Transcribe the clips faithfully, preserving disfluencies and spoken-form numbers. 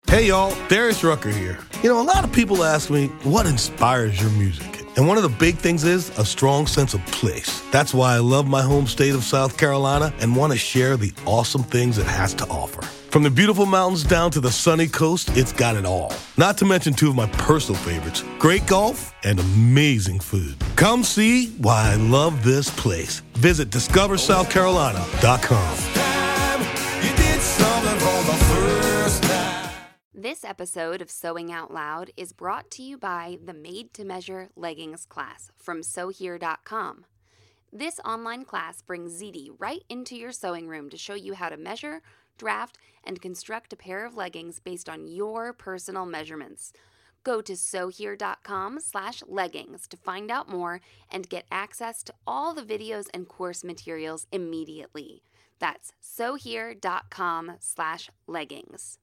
Hey y'all, Darius Rucker here. You know, a lot of people ask me, what inspires your music? And one of the big things is a strong sense of place. That's why I love my home state of South Carolina and want to share the awesome things it has to offer. From the beautiful mountains down to the sunny coast, it's got it all. Not to mention two of my personal favorites, great golf and amazing food. Come see why I love this place. Visit discover south carolina dot com. This episode of Sewing Out Loud is brought to you by the Made to Measure Leggings class from sew here dot com. This online class brings Z D right into your sewing room to show you how to measure, draft, and construct a pair of leggings based on your personal measurements. Go to sew here dot com slash leggings to find out more and get access to all the videos and course materials immediately. That's sew here dot com slash leggings.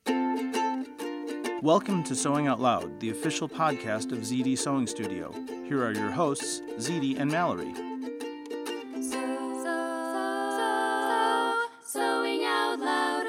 Welcome to Sewing Out Loud, the official podcast of Z D Sewing Studio. Here are your hosts, Z D and Mallory. So, so, Sewing Out Loud.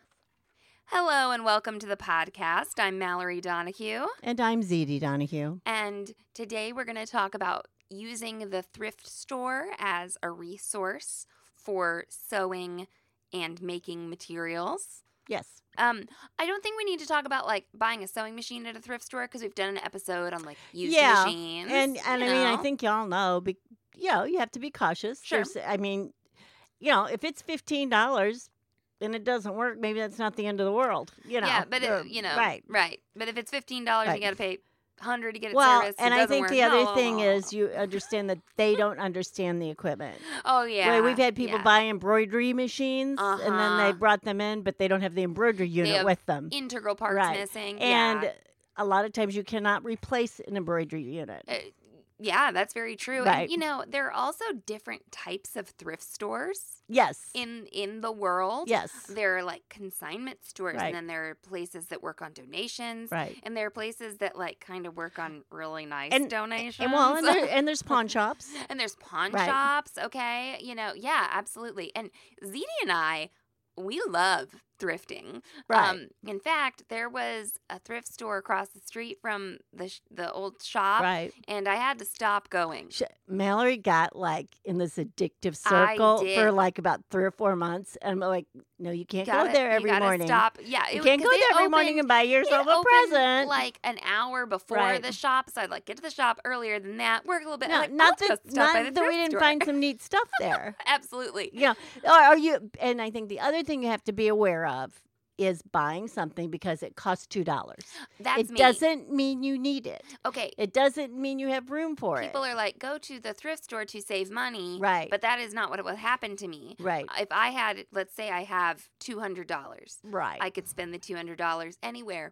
Hello and welcome to the podcast. I'm Mallory Donahue. And I'm Z D Donahue. And today we're going to talk about using the thrift store as a resource for sewing and making materials. Yes. Um, I don't think we need to talk about like buying a sewing machine at a thrift store because we've done an episode on like used yeah. machines. And and I know. mean, I think y'all know, be, you know, you have to be cautious. Sure. There's, I mean, you know, if it's fifteen dollars and it doesn't work, maybe that's not the end of the world. You know. Yeah, but uh, it, you know, right, right. But if it's fifteen dollars, right. you got to pay one hundred dollars to get it well, serviced. and it I doesn't think work. the other oh. thing is you understand that they don't understand the equipment. Oh yeah. Well, we've had people yeah. buy embroidery machines, uh-huh. and then they brought them in, but they don't have the embroidery unit have with them. Integral parts right. missing. And yeah. a lot of times you cannot replace an embroidery unit. Uh, Yeah, that's very true. Right. And, you know, there are also different types of thrift stores Yes. in in the world. Yes. There are like consignment stores, Right. and then there are places that work on donations. Right. And there are places that like kind of work on really nice And- donations. And well, and, there, and there's pawn shops. And there's pawn Right. shops, okay? You know, yeah, absolutely. And Z D and I, we love thrifting. Right. Um, in fact, there was a thrift store across the street from the sh- the old shop, Right. and I had to stop going. Sh- Mallory got like in this addictive I circle did. for like about three or four months. And I'm like, no, you can't Gotta- go there you every gotta morning. Stop. Yeah, You it- can't 'cause go it there every morning opened- and buy yourself it a opened, present. like an hour before Right. the shop, so I'd like get to the shop earlier than that, work a little bit. No, like, not I'll that, just stop by not the that we thrift didn't store. find some neat stuff there. Absolutely. You know, or are you? And I think the other thing you have to be aware of is buying something because it costs two dollars. That's It me. doesn't mean you need it. Okay. It doesn't mean you have room for People it. are like, go to the thrift store to save money. Right. But that is not what would happen to me. Right. If I had, let's say I have two hundred dollars. Right. I could spend the two hundred dollars anywhere.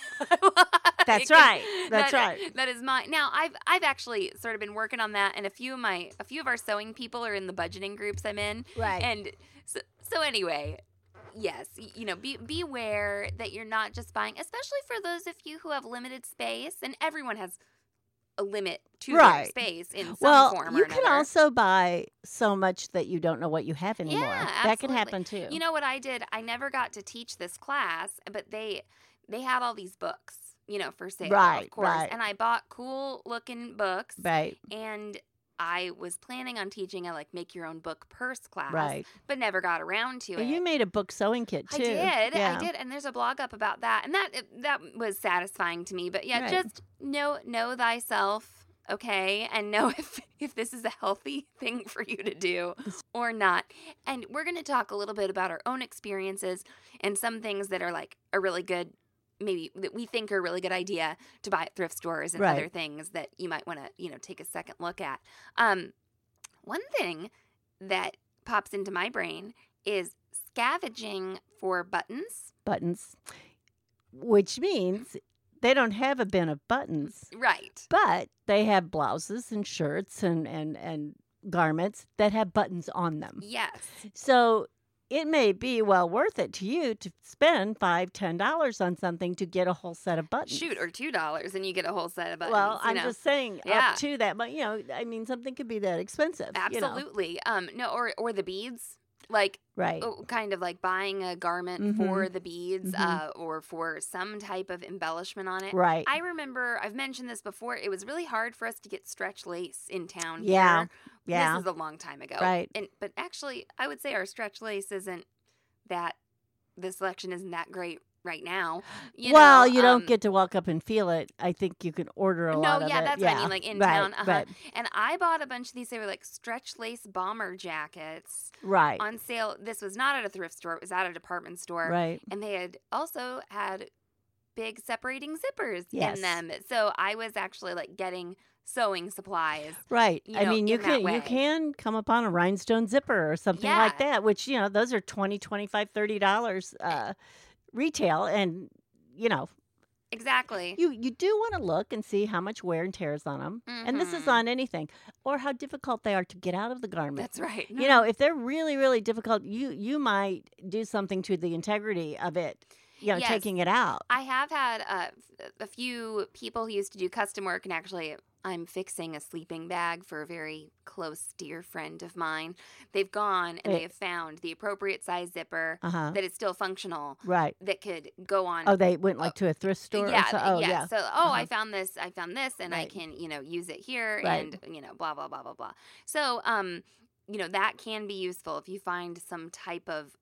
That's It can- right. That's that- right. That is mine. Now, I've I've actually sort of been working on that, and a few of my a few of our sewing people are in the budgeting groups I'm in. Right. And so, so anyway, yes, y- you know, be beware that you're not just buying, especially for those of you who have limited space, and everyone has a limit to Right. their space in some Well, form or you another. can also buy so much that you don't know what you have anymore. Yeah, that can absolutely. happen too. You know what I did? I never got to teach this class, but they they had all these books, you know, for sale, Right, of course. right. And I bought cool looking books, right, and I was planning on teaching a like make your own book purse class, right. but never got around to Well, it. you made a book sewing kit too. I did, Yeah. I did, and there's a blog up about that, and that that was satisfying to me. But yeah, Right. just know know thyself, okay, and know if if this is a healthy thing for you to do or not. And we're going to talk a little bit about our own experiences and some things that are like a really good, maybe that we think are a really good idea to buy at thrift stores, and Right. other things that you might want to, you know, take a second look at. Um, one thing that pops into my brain is scavenging for buttons. Buttons, which means they don't have a bin of buttons, Right. but they have blouses and shirts and, and, and garments that have buttons on them. Yes. So it may be well worth it to you to spend five, ten dollars on something to get a whole set of buttons. Shoot, or two dollars, and you get a whole set of buttons. Well, you I'm know? just saying Yeah. up to that, but you know, I mean, something could be that expensive. you know. Absolutely. Um, no, or or the beads. like Right. oh, kind of like buying a garment Mhm. for the beads Mhm. uh, or for some type of embellishment on it. Right. I remember, I've mentioned this before, it was really hard for us to get stretch lace in town Yeah. here. Yeah. This is a long time ago. Right. And But actually, I would say our stretch lace isn't that, the selection isn't that great right now. You well, know, you don't um, get to walk up and feel it. I think you can order a No, lot of yeah, it. that's what I mean, like, in right, town, uh-huh. Right. And I bought a bunch of these. They were like stretch lace bomber jackets Right. on sale. This was not at a thrift store. It was at a department store. Right. And they had also had big separating zippers Yes. in them. So I was actually like getting sewing supplies. Right. you I know, mean, you in that can way. you can come upon a rhinestone zipper or something like Yeah. that, which, you know, those are twenty, twenty-five, thirty dollars uh, retail. And, you know, Exactly. you, you do want to look and see how much wear and tear is on them. And this is Mhm. on anything. Or how difficult they are to get out of the garment. That's right. You know, if they're really, really difficult, you you might do something to the integrity of it, you know, Yes. taking it out. I have had uh, a few people who used to do custom work, and actually, I'm fixing a sleeping bag for a very close, dear friend of mine. They've gone and Eh. they have found the appropriate size zipper Uh-huh. that is still functional, Right. that could go on. Oh, they went like to a thrift store? yeah, or so? th- Oh, yeah. yeah. So, oh, I Uh-huh. found this, I found this, and I Right. can, you know, use it here, Right. and you know, blah blah blah blah blah. So, um, you know, that can be useful if you find some type of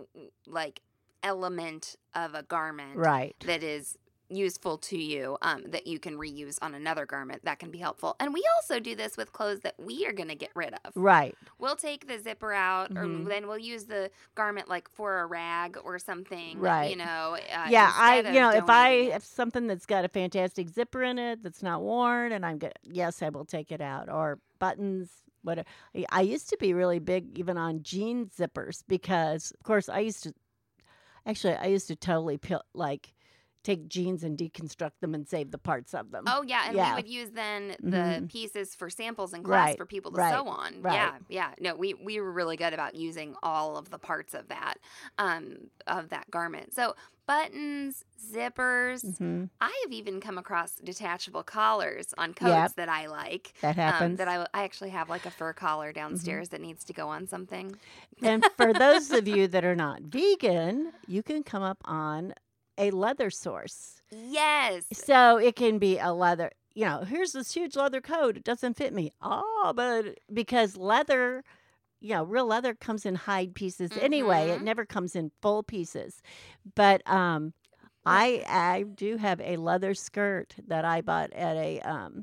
like element of a garment Right. that is useful to you, um, that you can reuse on another garment. That can be helpful. And we also do this with clothes that we are going to get rid of. Right. We'll take the zipper out, Mhm. or then we'll use the garment like for a rag or something. Right. You know. Uh, Yeah, I instead you of know if I donating it. have something that's got a fantastic zipper in it that's not worn, and I'm good, yes, I will take it out. Or buttons, whatever. I- I used to be really big even on jean zippers because, of course, I used to actually I used to totally peel, like take jeans and deconstruct them and save the parts of them. Oh yeah, and Yeah. we would use then the Mhm. pieces for samples in class Right, for people to right, sew on. right. Yeah, yeah. No, we we were really good about using all of the parts of that um of that garment. So buttons, zippers. hmm I have even come across detachable collars on coats Yep. that I like. That Um, happens. that I I actually have like a fur collar Mm-hmm. downstairs that needs to go on something. And for those of you that are not vegan, you can come up on a leather source. Yes. So it can be a leather, you know, here's this huge leather coat. It doesn't fit me. Oh, but because leather, you know, real leather comes in hide pieces anyway. It Mhm. never comes in full pieces. But um I I do have a leather skirt that I bought at a um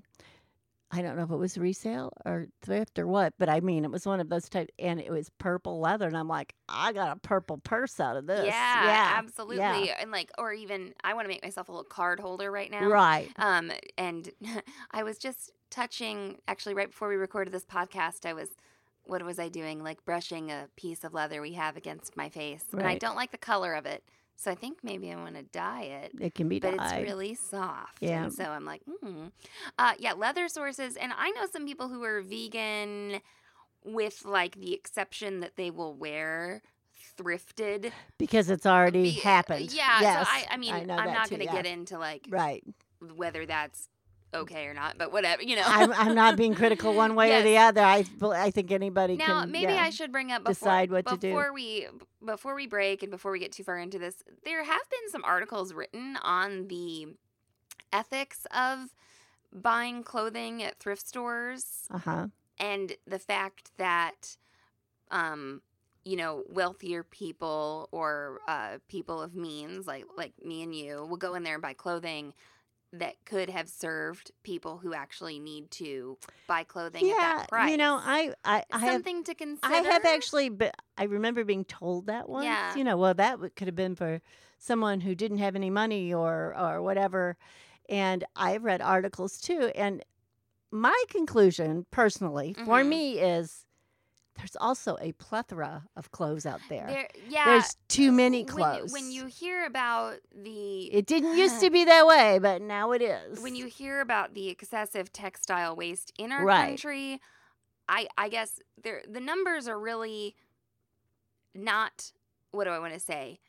I don't know if it was resale or thrift or what, but I mean, it was one of those type, and it was purple leather, and I'm like, I got a purple purse out of this. Yeah, yeah, absolutely. yeah. And like, or even I want to make myself a little card holder right now. Right. Um, and I was just touching, actually, right before we recorded this podcast, I was, what was I doing? Like brushing a piece of leather we have against my face. And I Right. don't like the color of it. So I think maybe I want to dye it. It can be But dyed. it's really soft. Yeah. And so I'm like, hmm. Uh, yeah, leather sources. And I know some people who are vegan with like the exception that they will wear thrifted. Because it's already Be- happened. Yeah. Yes, So I, I mean, I know I'm that not too, going to yeah. get into like Right. whether that's okay or not, but whatever, you know. I'm, I'm not being critical one way or the Yes. other. I I think anybody Now, can maybe yeah. I should bring up before, decide what to do. before we before we break and before we get too far into this. There have been some articles written on the ethics of buying clothing at thrift stores Uh-huh. and the fact that, um, you know, wealthier people or uh, people of means, like like me and you, will go in there and buy clothing that could have served people who actually need to buy clothing at Yeah, that price. you know, I I, I have Something to consider. I have actually, but I remember being told that once. Yeah. You know, well, that would- could have been for someone who didn't have any money or or whatever. And I've read articles too. And my conclusion, personally, for Mhm. me, is there's also a plethora of clothes out there. There, yeah. There's too many when- clothes. When, you hear about the it didn't used to be that way, but now it is. when you hear about the excessive textile waste in our Right. country, I I guess there the numbers are really not, what do I want to say?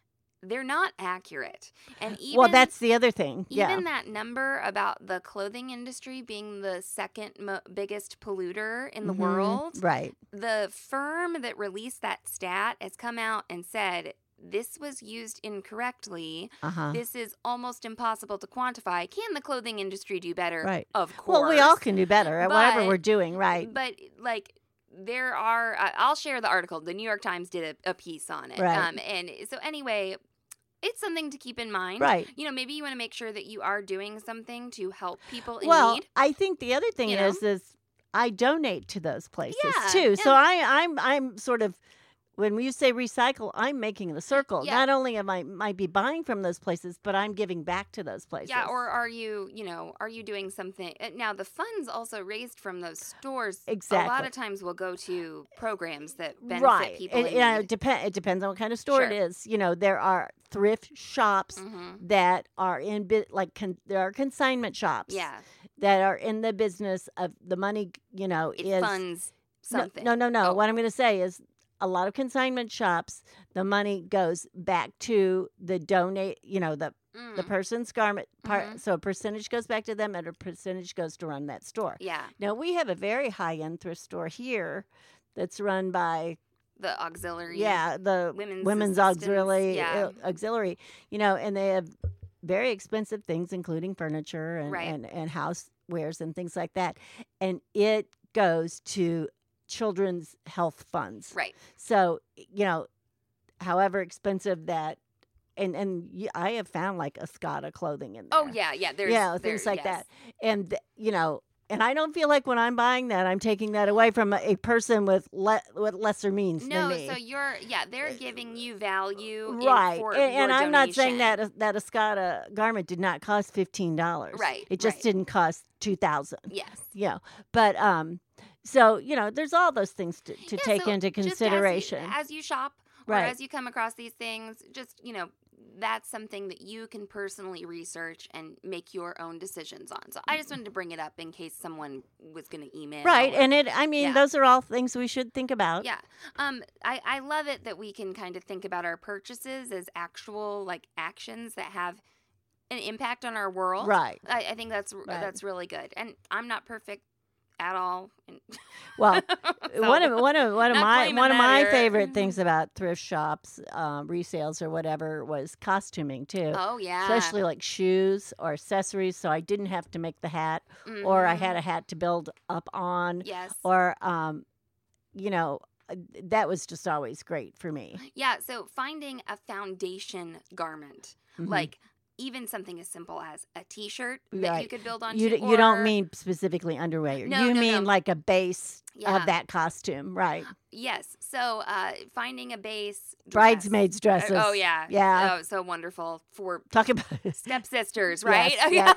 they're not accurate. And even well, that's the other thing. even Yeah. that number about the clothing industry being the second mo- biggest polluter in the Mhm. world, Right. the firm that released that stat has come out and said this was used incorrectly. Uh-huh. This is almost impossible to quantify. Can the clothing industry do better? Right. Of course. Well, we all can do better at whatever But- we're doing, right? But like there are, uh, I'll share the article. The New York Times did a, a piece on it. Right. Um, and so anyway, it's something to keep in mind. Right. You know, maybe you want to make sure that you are doing something to help people in Well, need. I think the other thing You know? is is I donate to those places Yeah, too. So yeah. I I'm I'm sort of when you say recycle, I'm making the circle. Yeah. Not only am I might be buying from those places, but I'm giving back to those places. Yeah, or are you, you know, are you doing something? uh, Now, the funds also raised from those stores a lot Exactly. of times will go to programs that benefit right. people And, in you know, need. it depend it depends on what kind of store it Sure. is. You know, there are thrift shops Mhm. that are in bit like con- there are consignment shops Yeah, that are in the business of the money, you know, it is funds No- something. No, no, no. Oh. What I'm going to say is a lot of consignment shops, the money goes back to the donate, you know, the the Mm, person's garment part. Mhm. So a percentage goes back to them and a percentage goes to run that store. yeah, Now, we have a very high end thrift store here that's run by, the auxiliary. yeah, the women's women's assistance, auxiliary, yeah. uh, auxiliary, you know, and they have very expensive things, including furniture and, Right. and, and housewares and things like that. And it goes to children's health funds. Right. So, you know, however expensive that, and and y- I have found like Escada clothing in there. Oh, yeah, yeah. There's, yeah, there- things like yes. that. And th- you know, and I don't feel like when I'm buying that, I'm taking that away from a, a person with le- with lesser means No, than me. so you're, yeah, they're giving you value. in- Right, for and, and your I'm not saying donation. that that Escada garment did not cost fifteen dollars. Right, it just right. didn't cost two thousand. Yes. You know, but um, so you know, there's all those things to, to Yeah, take so into just as you- consideration. as you, shop or Right. as you come across these things. Just, you know, that's something that you can personally research and make your own decisions on. So I just wanted to bring it up in case someone was going to email. Right, or- and it. I mean, Yeah. those are all things we should think about. yeah, um, I I love it that we can kind of think about our purchases as actual like actions that have an impact on our world. Right. I, I think that's Right. that's really good. And I'm not perfect at all. And Well, so- one of one of one of Not my claiming one of that my here. favorite things about thrift shops, um, resales or whatever, was costuming too. Oh yeah, Especially like shoes or accessories, so I didn't have to make the hat, or I Mhm. had a hat to build up on, Yes. or um, you know, uh, that was just always great for me. Yeah, so finding a foundation garment, Mhm. like even something as simple as a T-shirt that you Right. could build onto. You d- you don't or- mean specifically underwear. No, you no, mean no. like a base Yeah. of that costume, right? Yes, so uh, finding a base dress. Bridesmaids dresses. Oh yeah, Yeah. Oh, so wonderful for Talk about stepsisters, right? Yes, Oh, yeah.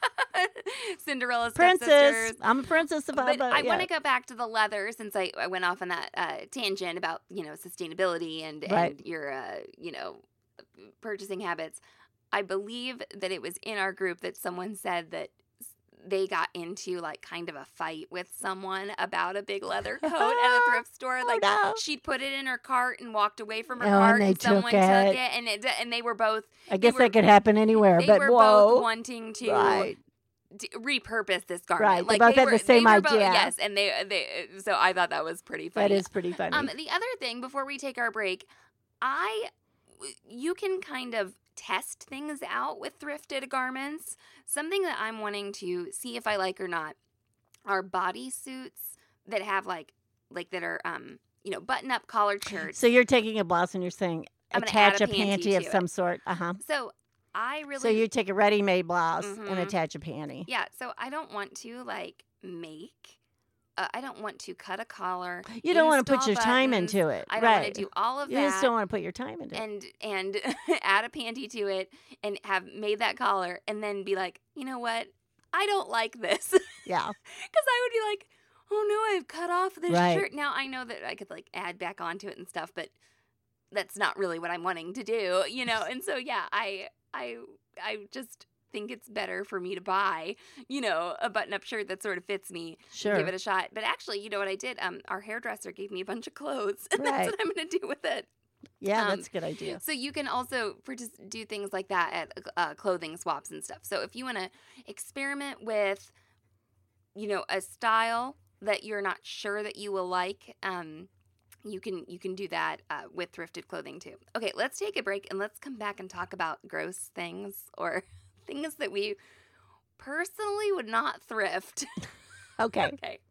Cinderella princess. stepsisters. I'm a princess of But Alba. I yeah. want to go back to the leather since I, I went off on that uh, tangent about, you know, sustainability and, Right. and your, uh, you know, purchasing habits. I believe that it was in our group that someone said that s- they got into like kind of a fight with someone about a big leather coat at a thrift store. Oh, Like no. she'd put it in her cart and walked away from her Oh, and cart, they and, someone took took it. it, and it and they were both I guess were- that could happen anywhere, they but were whoa. both wanting to right. d- repurpose this garment. Right, they Like both had were, the same they were both- idea. yes, and they they. So I thought that was pretty funny. That is pretty funny. Um, the other thing before we take our break, I, you can kind of test things out with thrifted garments. Something that I'm wanting to see if I like or not are bodysuits that have like, like that are um, you know, button up collared shirts. so you're taking a blouse and you're saying I'm gonna add attach a a panty panty of to some sort. Uh huh. So I really. So you take a ready-made blouse Mhm. and attach a panty. Yeah. So I don't want to like make. Uh, I don't want to cut a collar. You don't want to put install your time buttons. into it. I don't right. want to do all of you that. just don't want to put your time into it. and and add a panty to it and have made that collar and then be like, you know what? I don't like this. Because Yeah. I would be like, oh no, I've cut off this Right. shirt. Now I know that I could like add back onto it and stuff, but that's not really what I'm wanting to do, you know? And so, yeah, I, I, I just think it's better for me to buy, you know, a button-up shirt that sort of fits me. Sure. Give it a shot. But actually, you know what I did? Um, our hairdresser gave me a bunch of clothes, and Right. that's what I'm going to do with it. Yeah, Um, that's a good idea. So you can also partic- do things like that at uh, clothing swaps and stuff. So if you want to experiment with, you know, a style that you're not sure that you will like, um, you can you can do that uh, with thrifted clothing too. Okay, let's take a break and let's come back and talk about gross things or things that we personally would not thrift. Okay. Okay.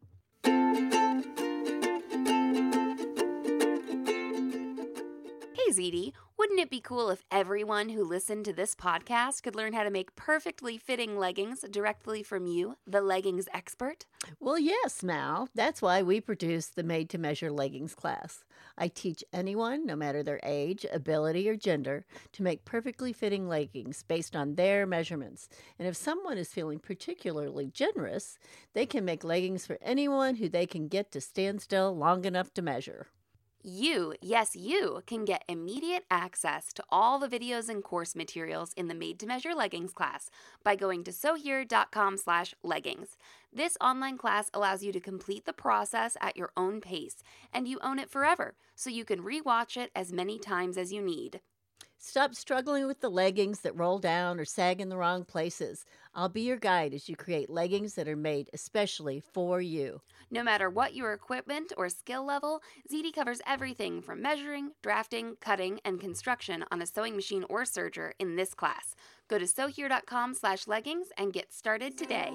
Hey, Z D, wouldn't it be cool if everyone who listened to this podcast could learn how to make perfectly fitting leggings directly from you, the leggings expert? Well, yes, Mal. That's why we produce the Made to Measure leggings class. I teach anyone, no matter their age, ability, or gender, to make perfectly fitting leggings based on their measurements. And if someone is feeling particularly generous, they can make leggings for anyone who they can get to stand still long enough to measure. You, yes, you, can get immediate access to all the videos and course materials in the Made to Measure leggings class by going to sewhere.com slash leggings. This online class allows you to complete the process at your own pace, and you own it forever, so you can rewatch it as many times as you need. Stop struggling with the leggings that roll down or sag in the wrong places. I'll be your guide as you create leggings that are made especially for you. No matter what your equipment or skill level, Z D covers everything from measuring, drafting, cutting, and construction on a sewing machine or serger in this class. Go to sewhere.com slash leggings and get started today.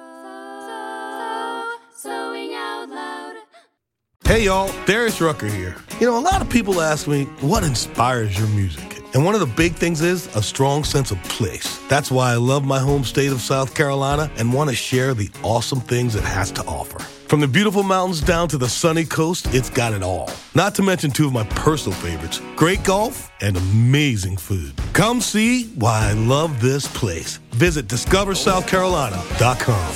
Sewing out loud. Hey y'all, Darius Rucker here. You know, a lot of people ask me, what inspires your music? And one of the big things is a strong sense of place. That's why I love my home state of South Carolina and want to share the awesome things it has to offer. From the beautiful mountains down to the sunny coast, it's got it all. Not to mention two of my personal favorites, great golf and amazing food. Come see why I love this place. Visit discover south carolina dot com.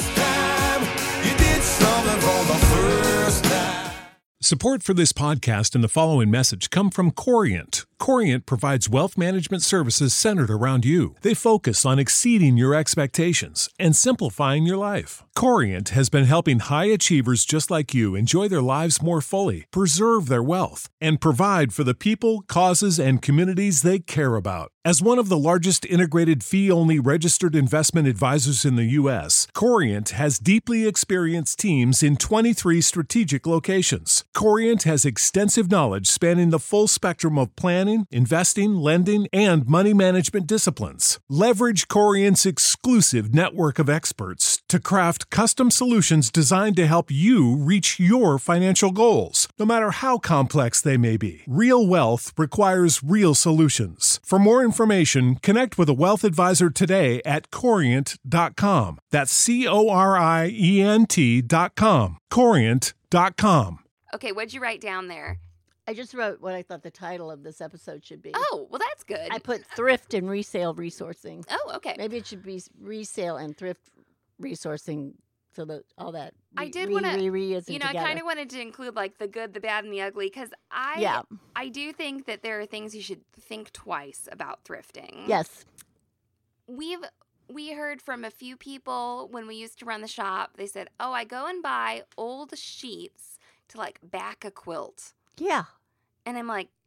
Support for this podcast and the following message come from Corient. Corient provides wealth management services centered around you. They focus on exceeding your expectations and simplifying your life. Corient has been helping high achievers just like you enjoy their lives more fully, preserve their wealth, and provide for the people, causes, and communities they care about. As one of the largest integrated fee-only registered investment advisors in the U S, Corient has deeply experienced teams in twenty-three strategic locations. Corient has extensive knowledge spanning the full spectrum of planning, investing, lending, and money management disciplines. Leverage Corient's exclusive network of experts to craft custom solutions designed to help you reach your financial goals, no matter how complex they may be. Real wealth requires real solutions. For more information, connect with a wealth advisor today at corient dot com. That's C O R I E N T dot com. corient dot com. Okay, what'd you write down there? I just wrote what I thought the title of this episode should be. Oh, well, that's good. I put thrift and resale resourcing. Oh, okay. Maybe it should be resale and thrift resourcing, so that all that I did re, want to, re, re isn't you know, together. I kind of wanted to include like the good, the bad, and the ugly because I, Yeah. I do think that there are things you should think twice about thrifting. Yes. We've we heard from a few people when we used to run the shop. They said, "Oh, I go and buy old sheets to like back a quilt," Yeah. and I'm like,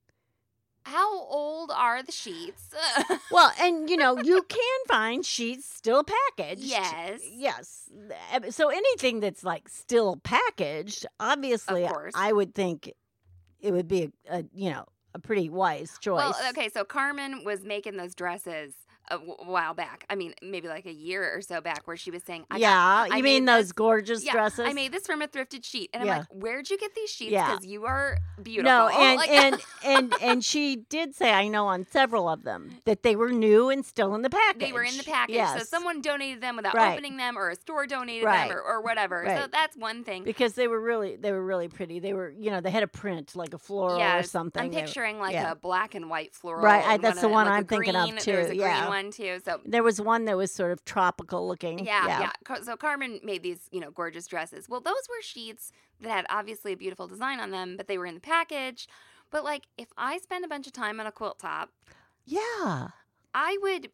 "How old are the sheets?" Well, and you know, you can find sheets still packaged. Yes. Yes. So anything that's like still packaged, obviously, Of course. I would think it would be a, a you know a pretty wise choice. Well, okay, so Carmen was making those dresses a w- while back. I mean, maybe like a year or so back, where she was saying, I yeah, got, you I mean made those this- gorgeous yeah, dresses? I made this from a thrifted sheet, and I'm Yeah. like, "Where'd you get these sheets? Yeah. Because you are beautiful." No, and, Like- and and and she did say, I know on several of them, that they were new and still in the package. they were in the package, so Yes. someone donated them without Right. opening them, or a store donated Right. them, or, or whatever. So Right. that's one thing. Because they were really, they were really pretty. They were, you know, they had a print like a floral yeah, or something. I'm They were- picturing like yeah. a black and white floral. Right, I- and that's the of- one like a I'm thinking of, green- too, There's a yeah. green one too. So There was one that was sort of tropical looking. Yeah, yeah. Car- So Carmen made these, you know, gorgeous dresses. Well, those were sheets that had obviously a beautiful design on them, but they were in the package. But like, if I spend a bunch of time on a quilt top, Yeah. I would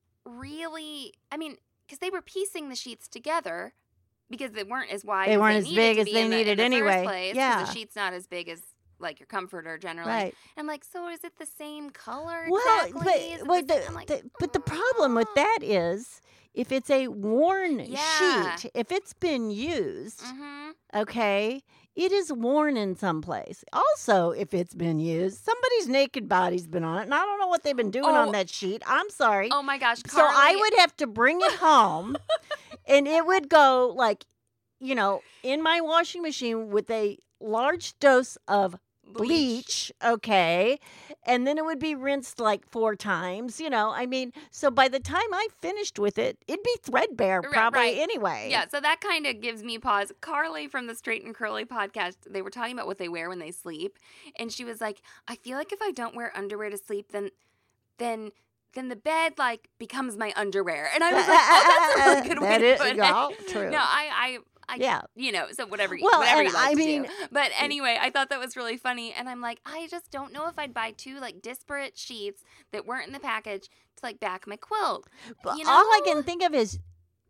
really, I mean, because they were piecing the sheets together because they weren't as wide. They as weren't they as needed big to as be they in the, in needed the anyway. First place, 'cause Yeah. the sheet's not as big as like your comforter generally. Right. And I'm like, so is it the same color Well, exactly? Is it but, but, the the, same? I'm like, the, but the problem with that is if it's a worn Yeah. sheet, if it's been used, mm-hmm. okay, it is worn in some place. Also, if it's been used, somebody's naked body's been on it, and I don't know what they've been doing Oh. on that sheet. I'm sorry. Oh my gosh, So I Carly- would have to bring it home, and it would go like, you know, in my washing machine with a large dose of bleach, okay, and then it would be rinsed like four times, you know. I mean, so by the time I finished with it, it'd be threadbare Right, probably right. anyway. Yeah, so that kind of gives me pause. Carly from the Straight and Curly podcast, they were talking about what they wear when they sleep, and she was like, I feel like if I don't wear underwear to sleep, then then then the bed like becomes my underwear. And I was like, oh, that's a really good way That to is- put yeah, it. true. No, I I I, Yeah. you know, so whatever, you- Well, whatever and you like I to mean- do. But anyway, I thought that was really funny, and I'm like, I just don't know if I'd buy two like disparate sheets that weren't in the package to like back my quilt. But You all I know? can think of is,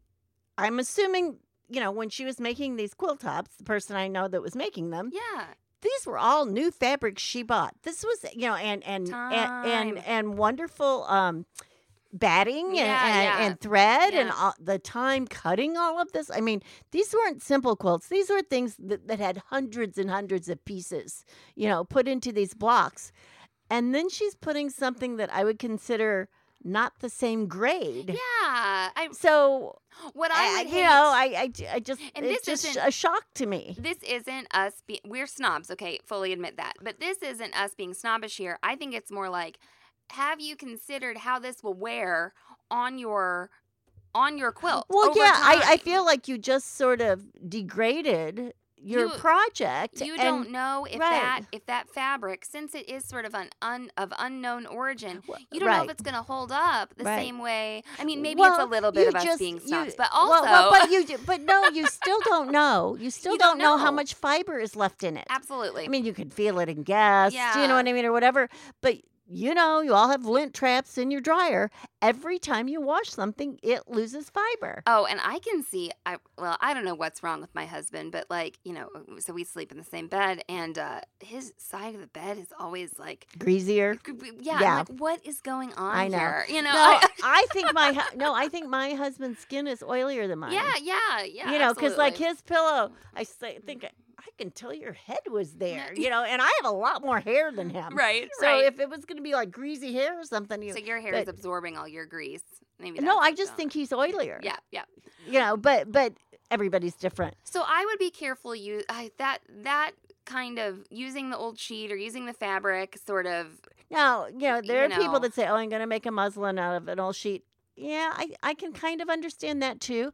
I'm assuming, you know, when she was making these quilt tops, the person I know that was making them, Yeah. these were all new fabrics she bought. This was, you know, and and and and, Time. and wonderful um, batting and, Yeah, and, yeah. and thread and Yeah. all, the time cutting all of this. I mean, these weren't simple quilts. These were things that, that had hundreds and hundreds of pieces, you know, put into these blocks. And then she's putting something that I would consider not the same grade. Yeah. I So, what I I, would you hate, know, I, I, I just, And it's this just isn't- a shock to me. this isn't us being we're snobs, okay? Fully admit that. But this isn't us being snobbish here. I think it's more like, have you considered how this will wear on your on your quilt? Well, over yeah, I, I time? feel like you just sort of degraded your You- project. You and- don't know if right. that if that fabric, since it is sort of an un, of unknown origin, you don't know if right. it's going to hold up the Right. same way. I mean, maybe it's a Well, little bit you of us just- being snobs, you- but well, also, well, but you, do- but no, you still don't know. You still You don't, don't know. how know. much fiber is left in it. absolutely. I mean, you could feel it and guess, you Yeah. know what I mean, or whatever. But you know, you all have lint traps in your dryer. Every time you wash something, it loses fiber. Oh, and I can see. I well, I don't know what's wrong with my husband, but like you know, so we sleep in the same bed, and uh, his side of the bed is always like, Greasier. yeah, Yeah. I'm like, what is going on I know. here? You know, No, I- I think my hu- no, I think my husband's skin is oilier than mine. yeah, yeah, yeah. you know, because like absolutely. his pillow, I say, think I, I can tell your head was there. You know, and I have a lot more hair than him. right, So right. if it was going to be like greasy hair or something, you, so your hair but- is absorbing all your grease. Maybe no, that's I what's just going think he's oilier. on. Yeah, yeah. You know, but but everybody's different. So I would be careful. You I, that that kind of using the old sheet or using the fabric, sort of. Now, you know, there You are people know. that say, "Oh, I'm going to make a muslin out of an old sheet." Yeah, I I can kind of understand that too.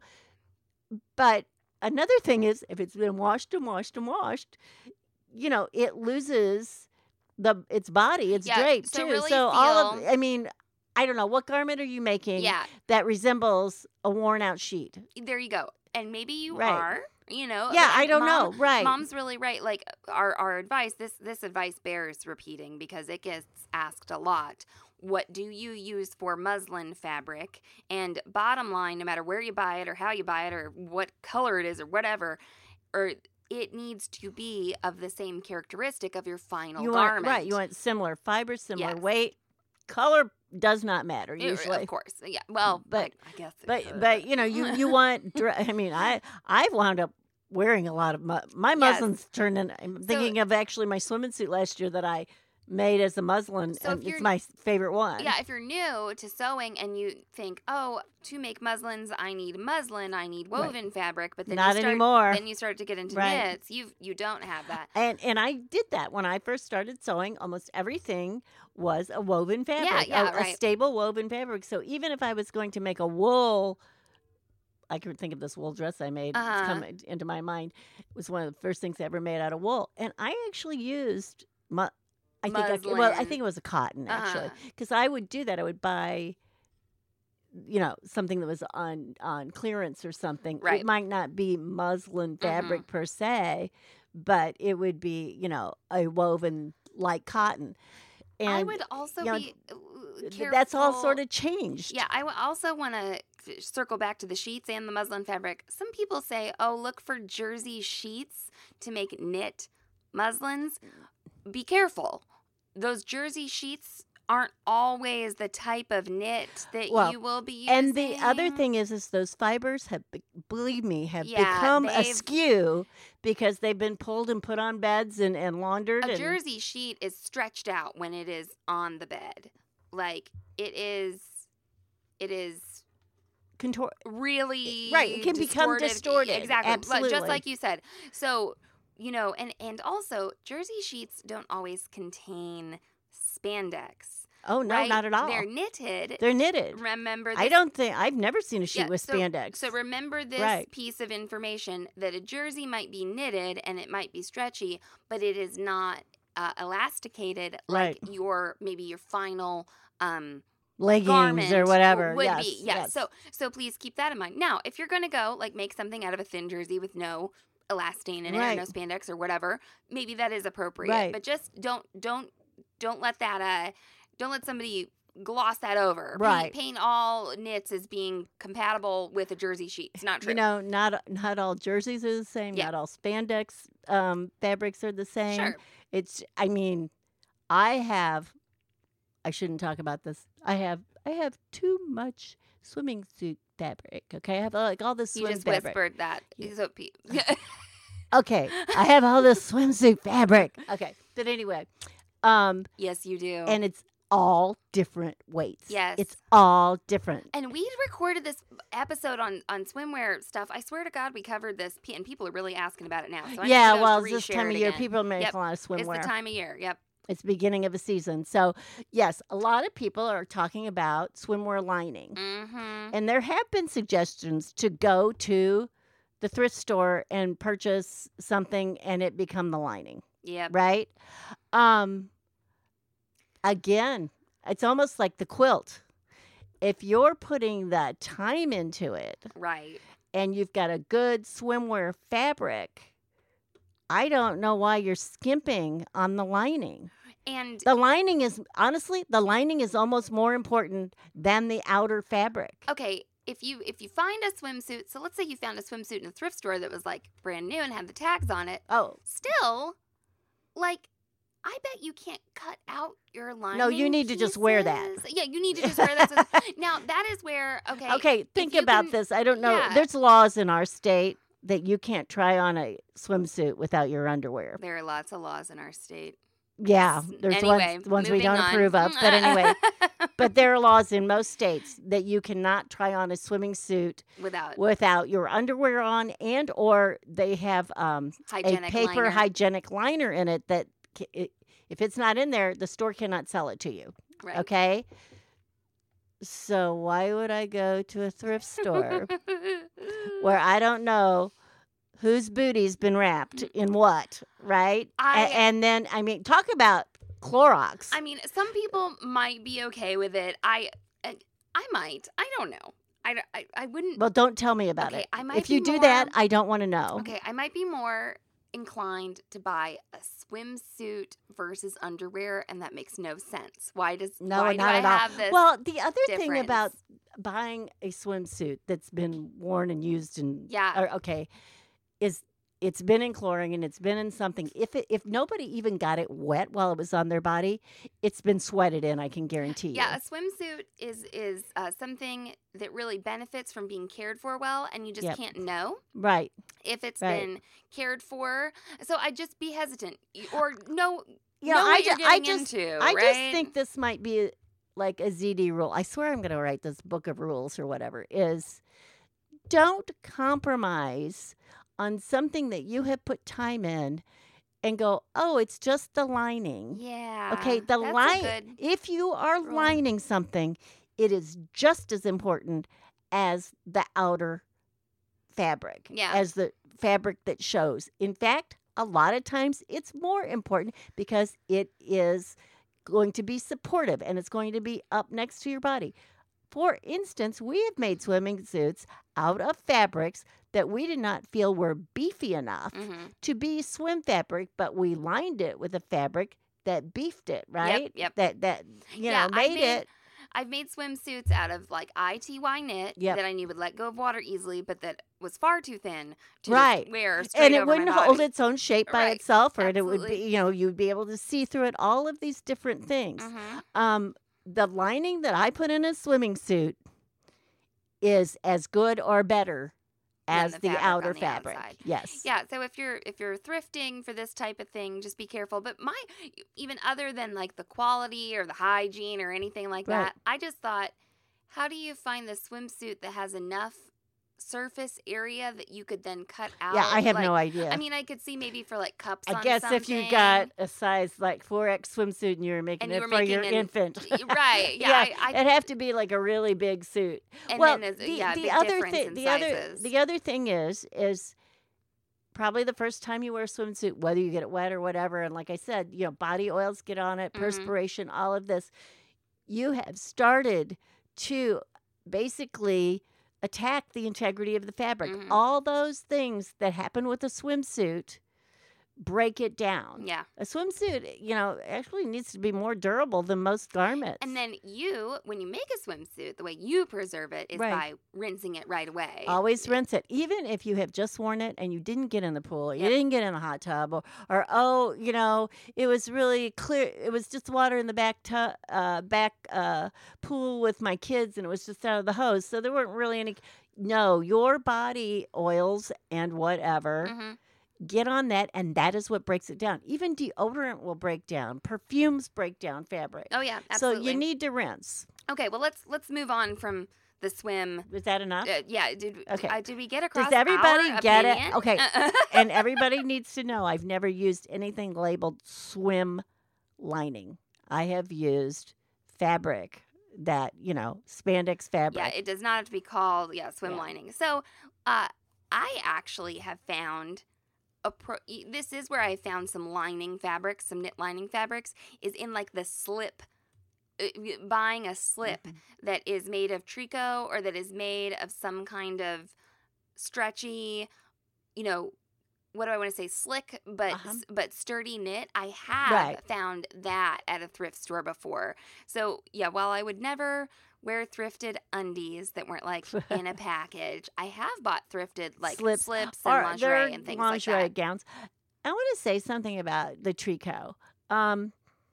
But another thing is, if it's been washed and washed and washed, you know, it loses the its body, its Yeah, drape so too. really so all of, feel- I mean, I don't know what garment are you making Yeah, that resembles a worn out sheet. there you go. And maybe you Right. are. You know. Yeah, but I don't Mom- know. Right. Mom's really right. Like our our advice. This this advice bears repeating because it gets asked a lot. What do you use for muslin fabric? And bottom line, no matter where you buy it or how you buy it or what color it is or whatever, or it needs to be of the same characteristic of your final you want garment. right. You want similar fibers, similar Yes. weight, color does not matter It- usually. of course. Yeah. Well, But- I, I guess. It But could, but you know you you want dre- I mean I I've wound up wearing a lot of mu- my Yes. muslins turned in. I'm thinking of actually my swimming suit last year that I made as a muslin, So if and it's you're- my s- favorite one. Yeah, if you're new to sewing and you think, oh, to make muslins, I need muslin, I need Right. woven fabric, but then Not you start, anymore. Then you start to get into Right. knits. You you don't have that. And and I did that when I first started sewing. Almost everything was a woven fabric, yeah, a, a right. stable woven fabric. So even if I was going to make a wool, I could think of this wool dress I made. Uh-huh. It's come into my mind. It was one of the first things I ever made out of wool, and I actually used mu- I think I, well, I Muslin. think it was a cotton actually, Uh-huh. because I would do that. I would buy, you know, something that was on on clearance or something. Right. It might not be muslin fabric per se, but it would be, you know, a woven like cotton. And I would also you know, be uh, th- that's all careful- sort of changed. Yeah, I would also want to circle back to the sheets and the muslin fabric. Some people say, oh, look for jersey sheets to make knit muslins. be careful. Those jersey sheets aren't always the type of knit that Well, you will be using. And the other thing is, is those fibers have, be- believe me, have Yeah, become they've- askew because they've been pulled and put on beds and, and laundered. A and, jersey sheet is stretched out when it is on the bed. Like, it is, it is Contour- really Right, it can become distorted. distorted. Exactly. Like, Absolutely. just like you said. So, you know, and, and also, jersey sheets don't always contain spandex. Oh, no, right? not at all. They're knitted. They're knitted. Remember this? I don't think, I've never seen a sheet Yeah, with so- spandex. So remember this Right. piece of information that a jersey might be knitted and it might be stretchy, but it is not uh, elasticated like Right. your maybe your final um, Leggings garment or whatever. would yes, be. Yeah. yes. So so please keep that in mind. Now, if you're gonna go like make something out of a thin jersey with no elastane in it Right. or no spandex or whatever, maybe that is appropriate. Right. But just don't don't don't let that uh don't let somebody gloss that over. Right. Paint, paint all knits as being compatible with a jersey sheet. It's not true. You know, not not all jerseys are the same. Yeah. Not all spandex um, fabrics are the same. Sure. It's. I mean, I have. I shouldn't talk about this. I have. I have too much swimming suit fabric. Okay, I have like all this You swim just fabric. whispered that. Yeah. So, Pete. Okay, I have all this swimsuit fabric. Okay, but anyway, um, Yes, you do. and it's all different weights. Yes. it's all different. And we recorded this episode on, on swimwear stuff. I swear to God, we covered this, pe- and people are really asking about it now. So I Yeah, need well, to it's this reshare time it of year, again. people make Yep. a lot of It's swimwear. the time of year. Yep. It's beginning of a season. So, yes, a lot of people are talking about swimwear lining. Mm-hmm. And there have been suggestions to go to the thrift store and purchase something and it become the lining, Yep. right? Um, again, it's almost like the quilt. If you're putting the time into it Right. and you've got a good swimwear fabric, I don't know why you're skimping on the lining. And The lining is, honestly, the lining is almost more important than the outer fabric. okay, if you if you find a swimsuit, so let's say you found a swimsuit in a thrift store that was like brand new and had the tags on it. Oh, Still, like, I bet you can't cut out your lining. No, you need to just wear that. pieces. Yeah, you need to just wear that. Now, that is where, okay. okay, if think you about can- this. I don't know. yeah. There's laws in our state that you can't try on a swimsuit without your underwear. There are lots of laws in our state. Yeah, there's anyway, ones, ones we moving don't on. approve of. But anyway, but there are laws in most states that you cannot try on a swimming suit Without without your underwear on, and or they have um, a hygienic paper liner. hygienic liner in it that ca- it, if it's not in there, the store cannot sell it to you. Right. Okay. So why would I go to a thrift store where I don't know whose booty's been wrapped in what, right? A- I- and then, I mean, talk about Clorox. I mean, some people might be okay with it. I, I, I might. I don't know. I, I, I wouldn't. well, don't tell me about Okay, it. I might if you be do that, more- I don't want to know. Okay, I might be more inclined to buy a swimsuit versus underwear, and that makes no sense. Why does No, why not do I at all. have this? Well, the other thing difference? about buying a swimsuit that's been worn and used and Yeah. or, okay, is it's been in chlorine and it's been in something. If it, if nobody even got it wet while it was on their body, it's been sweated in. I can guarantee you. yeah, a swimsuit is is uh, something that really benefits from being cared for well, and you just Yep. can't know Right. if it's Right. been cared for. So I'd just be hesitant, Y- or know You know know, what I, you're ju- I getting just into. I right? just think this might be like a Z D rule. I swear I'm going to write this book of rules or whatever. Is don't compromise on something that you have put time in and go, oh, it's just the lining. Yeah. Okay, the that's a line. good- If you are rule. lining something, it is just as important as the outer fabric, Yeah. as the fabric that shows. In fact, a lot of times it's more important because it is going to be supportive and it's going to be up next to your body. For instance, we have made swimming suits out of fabrics that we did not feel were beefy enough Mhm. to be swim fabric, but we lined it with a fabric that beefed it, right? yep. That that you Yeah, know I made, made- it. I've made swimsuits out of like I T Y knit Yep. that I knew would let go of water easily, but that was far too thin to Right. just wear straight And it over my wouldn't hold body. its own shape by Right. itself, or it would be, Absolutely. you know, you'd be able to see through it. All of these different things. Mhm. Um, the lining that I put in a swimming suit is as good or better Than as the the, fabric on outer the fabric. outside. Yes. Yeah, so if you're if you're thrifting for this type of thing, just be careful. But my even other than like the quality or the hygiene or anything like Right. that, I just thought, how do you find the swimsuit that has enough surface area that you could then cut out? Yeah, I have Like, no idea. I mean, I could see maybe for like cups. I on guess if you something. got a size like four X swimsuit and you were making And it you were for your making an- infant. right? Yeah, I, I, it'd have to be like a really big suit. and well, then there's, the, yeah, the big other difference thing, in the other, sizes. the other thing is, is probably the first time you wear a swimsuit, whether you get it wet or whatever. And like I said, you know, body oils get on it, Mhm. perspiration, all of this. You have started to basically attack the integrity of the fabric. Mhm. All those things that happen with a swimsuit break it down. yeah. A swimsuit, you know, actually needs to be more durable than most garments. And then you, when you make a swimsuit, the way you preserve it is Right. by rinsing it right away. always rinse it, even if you have just worn it and you didn't get in the pool, or you Yep. didn't get in the hot tub, or, or oh, you know, it was really clear. It was just water in the back tu- uh, back uh, pool with my kids, and it was just out of the hose, so there weren't really any. No, your body oils and whatever. Mhm. Get on that, and that is what breaks it down. Even deodorant will break down. Perfumes break down fabric. Oh yeah, absolutely. So you need to rinse. Okay, well let's let's move on from the swim. Is that enough? Uh, yeah, did Okay. uh, did we get across? everybody our get it? opinion? Okay. And everybody needs to know I've never used anything labeled swim lining. I have used fabric that, you know, spandex fabric. Yeah, it does not have to be called yeah swim Yeah. lining. So, uh, I actually have found a pro. y- This is where I found some lining fabrics, some knit lining fabrics, is in like the slip. uh, y- Buying a slip Mhm. that is made of tricot or that is made of some kind of stretchy, you know, what do I want to say, slick but Uh-huh. s- but sturdy knit. I have Right. found that at a thrift store before. So yeah, while I would never wear thrifted undies that weren't like in a package, I have bought thrifted like Slips. slips, Or and their lingerie and things lingerie like that. gowns. I want to say something about the tricot. Um,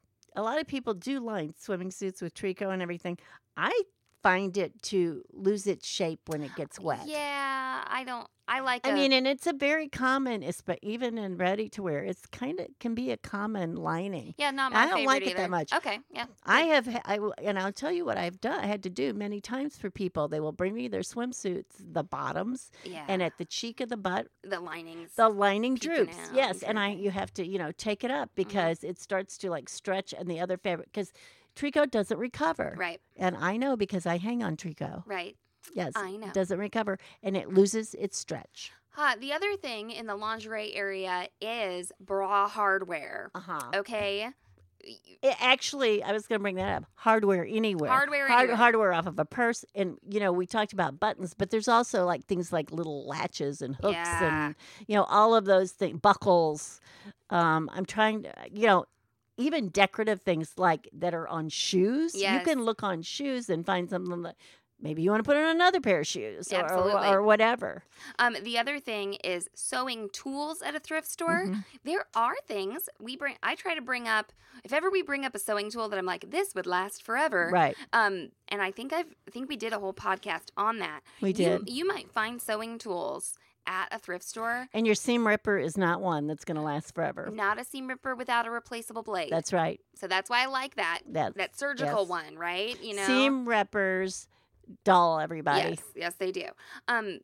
a lot of people do line swimming suits with tricot and everything. I find it to lose its shape when it gets wet. Yeah, I don't. I like. I a, mean, and it's a very common, it's, but even in ready to wear, it's kind of can be a common lining. yeah, not my I don't favorite like it either. that much. Okay, yeah. I have, ha- I will, and I'll tell you what I've done. I had to do many times for people. They will bring me their swimsuits, the bottoms, Yeah, and at the cheek of the butt, the linings. the lining peeking droops. out Yes, and and I, drooping. you have to, you know, take it up Mm-hmm. because it starts to like stretch, and the other fabric because tricot doesn't recover. Right, And I know because I hang on tricot. right. Yes, I know. it doesn't recover, and it loses its stretch. Uh, the other thing in the lingerie area is bra hardware. Uh huh. Okay, It actually, I was going to bring that up. Hardware anywhere. Hardware Hard- anywhere. Hardware off of a purse, and you know we talked about buttons, but there's also like things like little latches and hooks, Yeah. and you know all of those things, buckles. Um, I'm trying to, you know, even decorative things like that are on shoes. You Yes. can look on shoes and find something that maybe you want to put on another pair of shoes, or, or, Absolutely. or whatever. Um, the other thing is sewing tools at a thrift store. Mhm. There are things we bring. I try to bring up if ever we bring up a sewing tool that I'm like, this would last forever. Right. Um, and I think I've I think we did a whole podcast on that. We You- did. You, might find sewing tools at a thrift store. And your seam ripper is not one that's going to last forever. Not a seam ripper without a replaceable blade. That's right. so that's why I like that. That's That surgical yes. one, right? You know, Seam rippers, dull everybody. Yes, yes, they do. Um,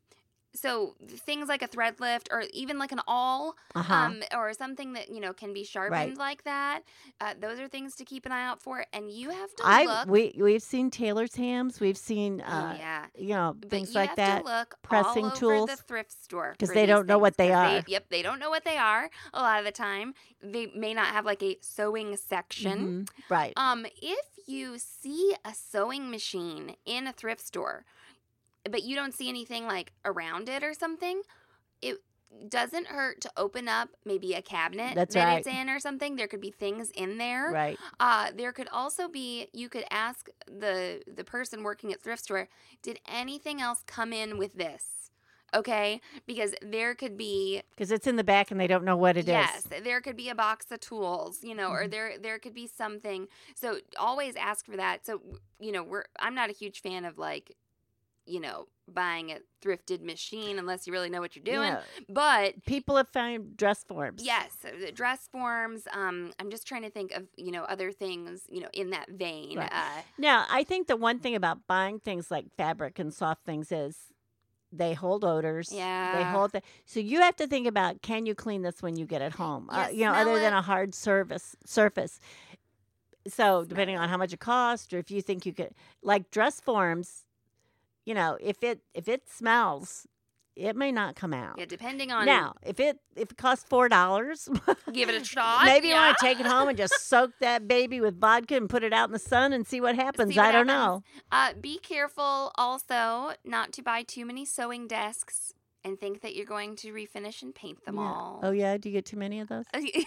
so things like a thread lift, or even like an awl, Uh-huh. um, or something that you know can be sharpened like that. Uh, those are things to keep an eye out for, and you have to I look. we we've seen tailor's hams. We've seen oh, uh, yeah. you know But things you like have that. to look pressing all over tools. the thrift store 'Cause for they these don't know things, what they 'cause are. Yep, they don't know what they are. A lot of the time, they may not have like a sewing section. Mhm. Right. Um, if you see a sewing machine in a thrift store, but you don't see anything like around it or something, it doesn't hurt to open up maybe a cabinet That's that right. it's in or something. There could be things in there. Right. Uh, there could also be, you could ask the the person working at thrift store, did anything else come in with this? Okay? Because there could be, Because it's in the back and they don't know what it is. yes, there could be a box of tools, you know, or there there could be something. So always ask for that. So, you know, we're I'm not a huge fan of like, you know, buying a thrifted machine unless you really know what you're doing. Yeah. But People have found dress forms. yes, so the dress forms. Um, I'm just trying to think of, you know, other things, you know, in that vein. Right. Uh, Now, I think the one thing about buying things like fabric and soft things is they hold odors. They Yeah. hold the, so you have to think about, can you clean this when you get it home? Uh, You you know, smell other than it. a hard surface surface. So depending on how much it costs, or if you think you could, like dress forms, you know, if it if it smells, it may not come out. yeah, depending on, Now, if it if it costs four dollars, give it a shot. maybe you yeah. want to take it home and just soak that baby with vodka and put it out in the sun and see what happens. See what I don't happens. know. Uh, be careful also not to buy too many sewing desks and think that you're going to refinish and paint them Yeah. all. Oh yeah, do you get too many of those?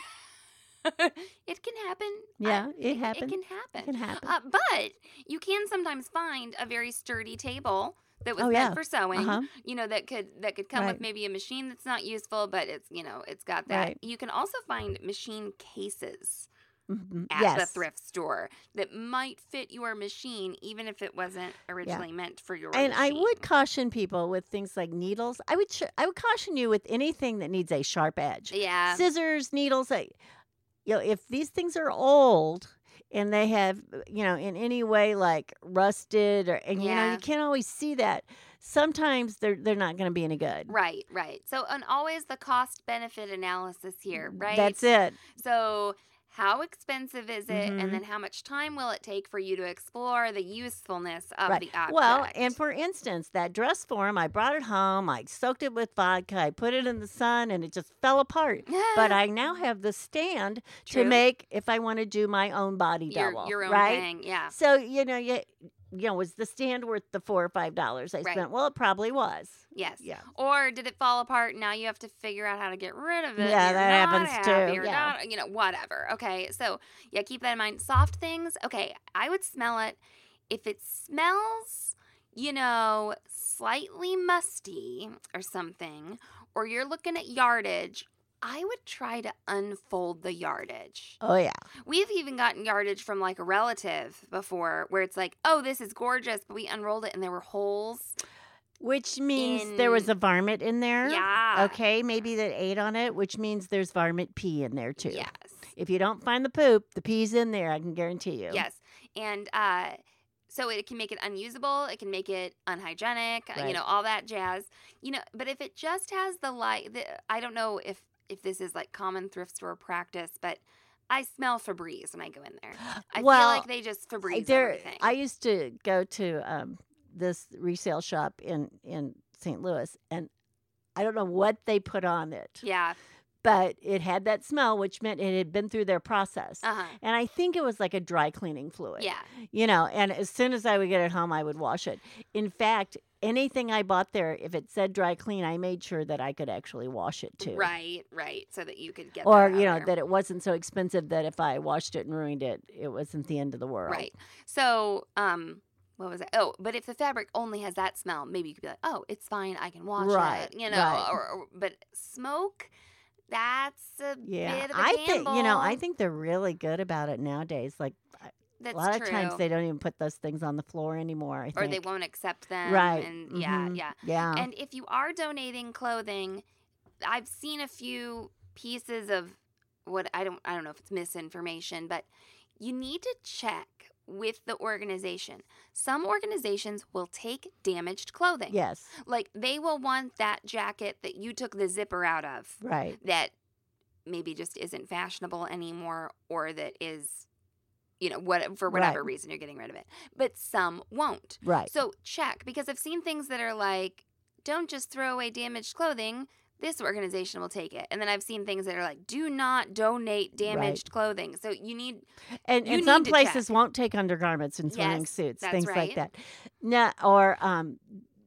It can happen. Yeah, I- it happens. It can happen. It can happen. Uh, but you can sometimes find a very sturdy table that was Oh, meant yeah. for sewing. Uh-huh. You know, that could that could come Right. with maybe a machine that's not useful, but it's, you know, it's got that. Right. You can also find machine cases Mhm. at Yes. the thrift store that might fit your machine, even if it wasn't originally meant for your And I machine. would caution people with things like needles. I would sh- I would caution you with anything that needs a sharp edge. Yeah. Scissors, needles. Like, you know, if these things are old and they have, you know, in any way like rusted, or and you know Yeah. you can't always see that. Sometimes they're they're not going to be any good. Right, right. So, and always the cost benefit analysis here, right? That's it. So, how expensive is it? Mhm. And then how much time will it take for you to explore the usefulness of Right. the object? Well, and for instance, that dress form, I brought it home, I soaked it with vodka, I put it in the sun, and it just fell apart. But I now have the stand True. to make if I want to do my own body your, double. your own right? thing, yeah. So, you know, you, you know, was the stand worth the four or five dollars I Right. spent? Well, it probably was. Yes. Yeah. Or did it fall apart? Now you have to figure out how to get rid of it. Yeah, You're that not happens too, happy, You're yeah. not, you know, whatever. Okay. So, yeah, keep that in mind. Soft things. Okay. I would smell it. If it smells, you know, slightly musty or something, or you're looking at yardage, I would try to unfold the yardage. Oh, yeah. We've even gotten yardage from like a relative before where it's like, oh, this is gorgeous, but we unrolled it and there were holes. Which means there was In- a varmint in there. Yeah. Okay, maybe that ate on it, which means there's varmint pee in there too. Yes. If you don't find the poop, the pee's in there, I can guarantee you. Yes. And uh, so it can make it unusable. It can make it unhygienic, uh, you Right. know, all that jazz. You know, but if it just has the light, the, I don't know if, if this is like common thrift store practice, but I smell Febreze when I go in there. I Well, feel like they just Febreze There, everything. I used to go to um, this resale shop in, in Saint Louis, and I don't know what they put on it, yeah. but it had that smell, which meant it had been through their process. Uh-huh. And I think it was like a dry cleaning fluid. Yeah. You know, and as soon as I would get it home, I would wash it. In fact, anything I bought there, if it said dry clean, I made sure that I could actually wash it too. Right, right. So that you could get Or, that out you know, there. that it wasn't so expensive that if I washed it and ruined it, it wasn't the end of the world. Right. So, um, what was it? Oh, but if the fabric only has that smell, maybe you could be like, oh, it's fine. I can wash Right, it. You know, right. or, or but smoke, that's a Yeah. bit of a I think, you know, I gamble. think they're really good about it nowadays. Like, I- That's a lot true. of times they don't even put those things on the floor anymore, I think. or they won't accept them. Right. And yeah, Mhm. yeah. Yeah. And if you are donating clothing, I've seen a few pieces of what I don't I don't know if it's misinformation, but you need to check with the organization. Some organizations will take damaged clothing. Yes. Like they will want that jacket that you took the zipper out of Right. that maybe just isn't fashionable anymore or that is, you know, what for whatever Right. reason you're getting rid of it. But some won't. Right. So check, because I've seen things that are like, don't just throw away damaged clothing. This organization will take it. And then I've seen things that are like, do not donate damaged clothing. So you need, And, You and some need to places check. won't take undergarments and swimming Yes, suits, that's things right. like that. No, or um,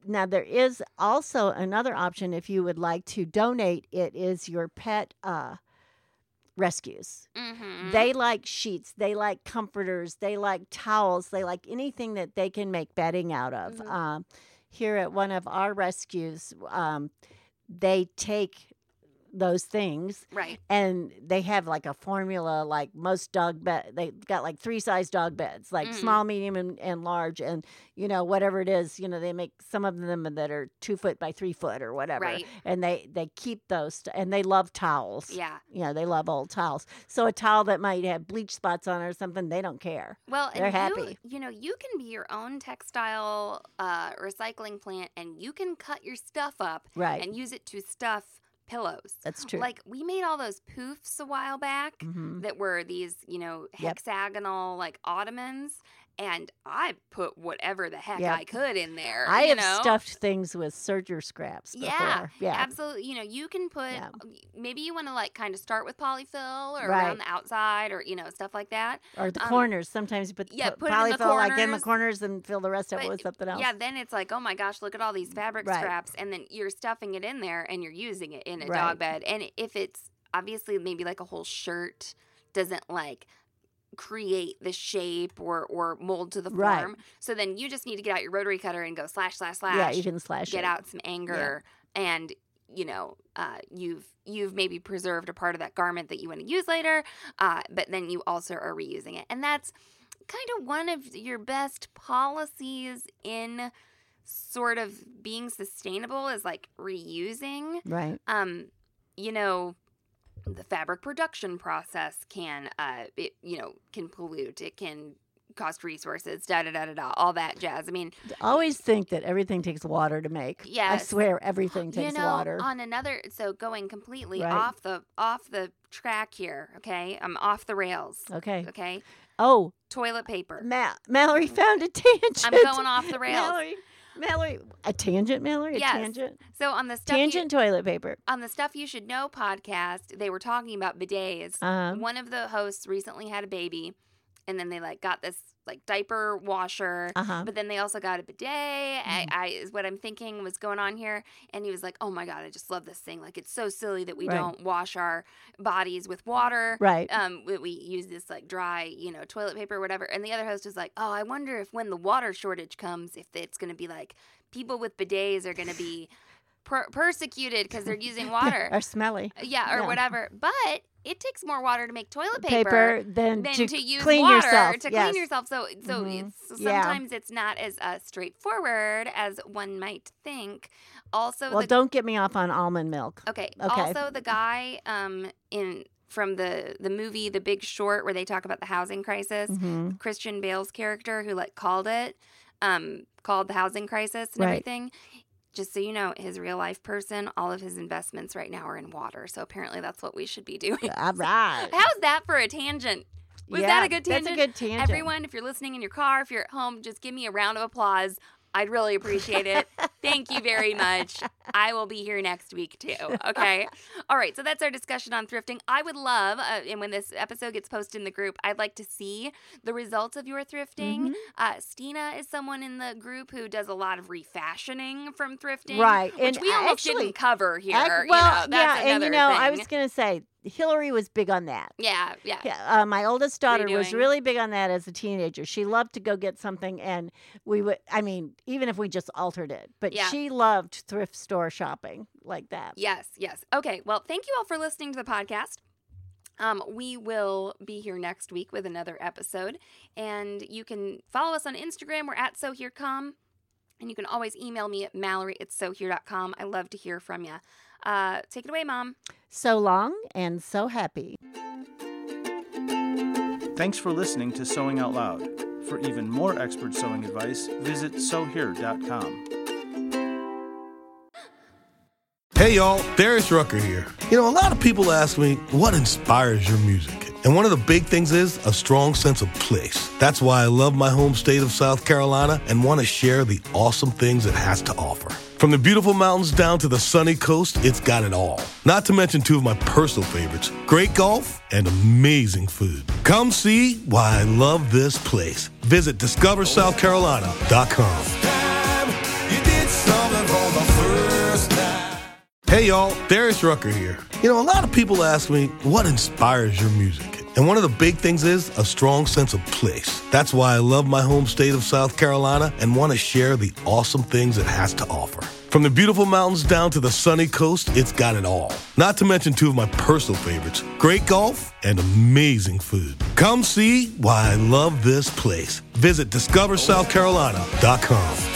now there is also another option if you would like to donate. It is your pet uh, rescues. Mm-hmm. They like sheets. They like comforters. They like towels. They like anything that they can make bedding out of. Mhm. Um, here at one of our rescues, um, they take those things Right. and they have like a formula, like most dog bed. They got like three size dog beds, like Mhm. small, medium, and, and large. And, you know, whatever it is, you know, they make some of them that are two foot by three foot or whatever. Right. And they, they keep those t- and they love towels. Yeah. You know, they love old towels. So a towel that might have bleach spots on it or something, they don't care. Well, and They're you, happy. you know, you can be your own textile uh, recycling plant, and you can cut your stuff up Right. and use it to stuff pillows. That's true. Like, we made all those poofs a while back Mhm. that were these, you know, Yep. hexagonal, like, ottomans, and I put whatever the heck Yep. I could in there. I you have know? stuffed things with serger scraps before. Yeah, Yeah. absolutely. You know, you can put, Yeah. maybe you want to, like, kind of start with polyfill or Right. around the outside or, you know, stuff like that. Or the Um, corners. Sometimes you put yeah, po- put it in the polyfill like in the corners. corners and fill the rest of it But, with something else. Yeah, then it's like, oh my gosh, look at all these fabric Right. scraps, and then you're stuffing it in there, and you're using it in a Right. dog bed. And if it's obviously maybe like a whole shirt doesn't like create the shape or or mold to the form, Right. so then you just need to get out your rotary cutter and go slash slash slash. Yeah, you can slash get it. out some anger, and you know, uh, you've you've maybe preserved a part of that garment that you want to use later, uh, but then you also are reusing it, and that's kind of one of your best policies in sort of being sustainable is like reusing. Right. Um, you know, the fabric production process can, uh, it you know, can pollute. It can cost resources. Da da da da da. All that jazz. I mean, Always think that everything takes water to make. I Yes. swear everything takes you know, water. on another, so going completely Right. off the off the track here. Okay, I'm off the rails. Okay. Okay, Oh, toilet paper. Ma- Mallory found a tangent. I'm going off the rails. Mallory, Mallory, a tangent, Mallory, a Yes. tangent, So on the stuff you- tangent toilet paper. on the Stuff You Should Know podcast, they were talking about bidets. Uh-huh. One of the hosts recently had a baby, and then they like got this like diaper washer, Uh-huh. but then they also got a bidet. I, I is what I'm thinking was going on here. And he was like, "Oh my god, I just love this thing. Like it's so silly that we Right. don't wash our bodies with water. Right. Um, we, we use this like dry, you know, toilet paper or whatever." And the other host was like, "Oh, I wonder if when the water shortage comes, if it's going to be like people with bidets are going to be." Per- persecuted because they're using water, Or smelly. yeah, or Yeah. whatever. But it takes more water to make toilet Paper, paper, than, than to, to, use clean water yourself. to yes. clean yourself. So, so Mhm. it's Yeah. sometimes it's not as uh, straightforward as one might think. Also, Well, the, don't get me off on almond milk. okay. okay. Also, the guy um in from the the movie The Big Short, where they talk about the housing crisis, Mhm. Christian Bale's character who like called it, um, called the housing crisis and Right. everything. Just so you know, his real life person, all of his investments right now are in water. So apparently that's what we should be doing. All right. How's that for a tangent? Was Yeah, that a good tangent? That's a good tangent. Everyone, if you're listening in your car, if you're at home, just give me a round of applause. I'd really appreciate it. Thank you very much. I will be here next week too. Okay. All right. So that's our discussion on thrifting. I would love, uh, and when this episode gets posted in the group, I'd like to see the results of your thrifting. Mhm. Uh, Stina is someone in the group who does a lot of refashioning from thrifting, Right. Which And we almost actually- didn't cover here. Ac- you well, know, that's yeah, and you another know, I thing. was going to say Hillary was big on that. yeah, yeah. Yeah, uh, my oldest daughter was Redoing. really big on that as a teenager. She loved to go get something, and we would, I mean, even if we just altered it, but Yeah. she loved thrift store shopping like that. Yes, yes. Okay, well, thank you all for listening to the podcast. Um, we will be here next week with another episode, and you can follow us on Instagram. We're at SoHereCom, and you can always email me at Mallory at SoHere dot com. I love to hear from you. Uh, take it away, Mom. So long and so happy. Thanks for listening to Sewing Out Loud. For even more expert sewing advice, visit sew here dot com. Hey y'all, Darius Rucker here. You know, a lot of people ask me, what inspires your music? And one of the big things is a strong sense of place. That's why I love my home state of South Carolina and want to share the awesome things it has to offer. From the beautiful mountains down to the sunny coast, it's got it all. Not to mention two of my personal favorites, great golf and amazing food. Come see why I love this place. Visit discover south carolina dot com. You did so Hey y'all, Darius Rucker here. You know, a lot of people ask me, what inspires your music? And one of the big things is a strong sense of place. That's why I love my home state of South Carolina and want to share the awesome things it has to offer. From the beautiful mountains down to the sunny coast, it's got it all. Not to mention two of my personal favorites, great golf and amazing food. Come see why I love this place. Visit discover south carolina dot com.